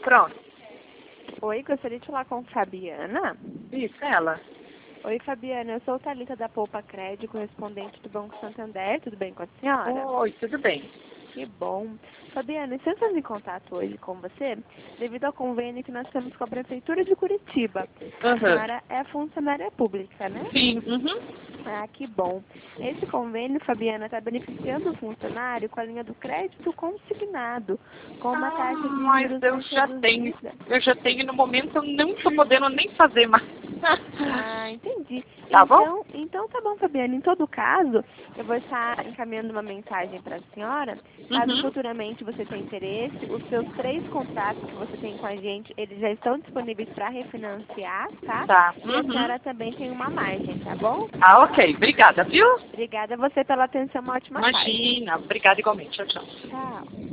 Pronto. Oi, gostaria de falar com Fabiana. Isso, ela. Oi, Fabiana, eu sou Thalita da Poupa Crédito, correspondente do Banco Santander. Tudo bem com a senhora? Oi, tudo bem. Que bom. Fabiana, estamos em contato hoje com você devido ao convênio que nós temos com a Prefeitura de Curitiba. A senhora é funcionária pública, né? Sim. Ah, que bom. Esse convênio, Fabiana, está beneficiando o funcionário com a linha do crédito consignado, com uma taxa de Mas juros eu mais já tenho. reduzida. Eu já tenho, no momento eu não estou podendo nem fazer mais. Ah, entendi. Tá bom? Então tá bom, Fabiana. Em todo caso, eu vou estar encaminhando uma mensagem para a senhora. Caso futuramente você tenha interesse, os seus 3 contratos que você tem com a gente, eles já estão disponíveis para refinanciar, tá? Tá. E a senhora também tem uma margem, tá bom? Ah, ok. Obrigada, viu? Obrigada a você pela atenção, uma ótima tarde. Imagina. Obrigada igualmente. Tchau, tchau. Tchau.